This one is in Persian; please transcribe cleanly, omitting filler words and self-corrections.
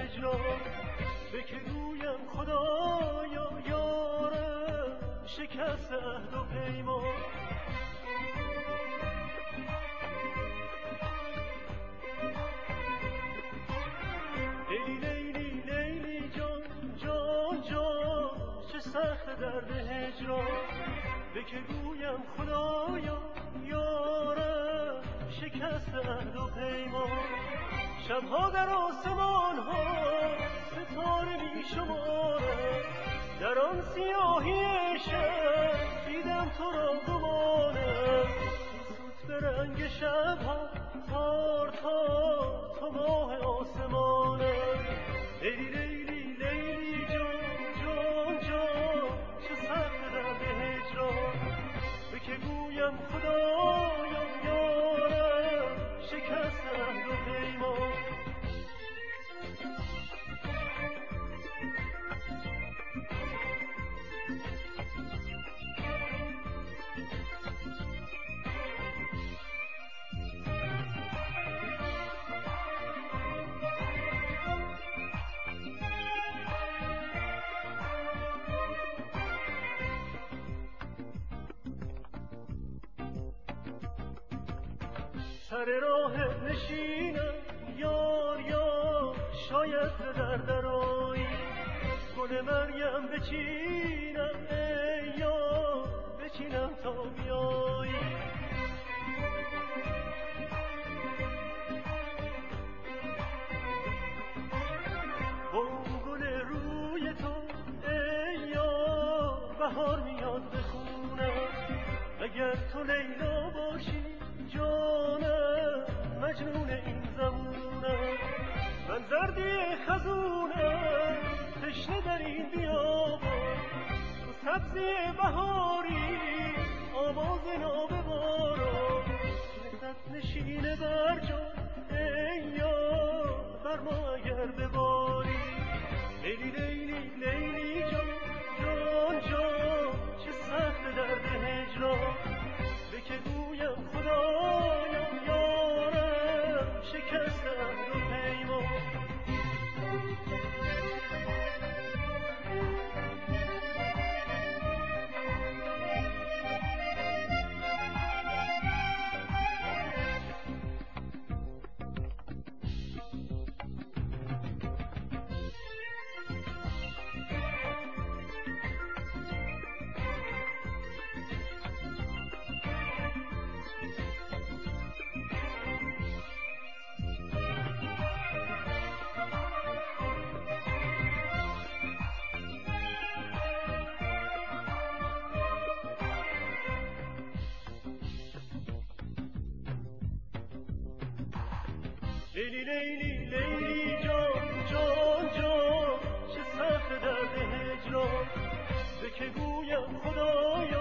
هجران، به که گویم خدایا یارم شکست عهد و پیمان. لیلی لیلی لیلی جان جان جان چه سخت درد هجران، به که گویم خدایا یارم شکست عهد و پیمان. شبها در آسمان ها ستاره بی شمارم، در آن سیاهی شب دیدم تو را گمانم. سوت به رنگ شبها تار تار تو ماه آسمانم. لیلی لیلی لیلی جان جان جان چه سخت درد هجران، به که گویم خدایا یارم شکست عهد و پیمان. سر راه نشینم یار یار شاید در درایی، گل مریم بچینم ای یار بچینم تا بیایی. با اون گل روی تو ای یار بهار میاد بخونم، اگر تو لیلا باشی جانم مجنون این زمونم. من زردی خزونم تشنه در این بیابان، تو سبزی بهاری آواز ناب باران. لذت نشینه بر جان ای یار بر ما اگر بباری. لیلی لیلی لیلی جان جان جان چه سخت درد هجران، به که گویم خدایا یارم شکست عهد و پیمان. لیلی لیلی لیلی جان جان جان چه سخت درد هجران، به که گویم خدایا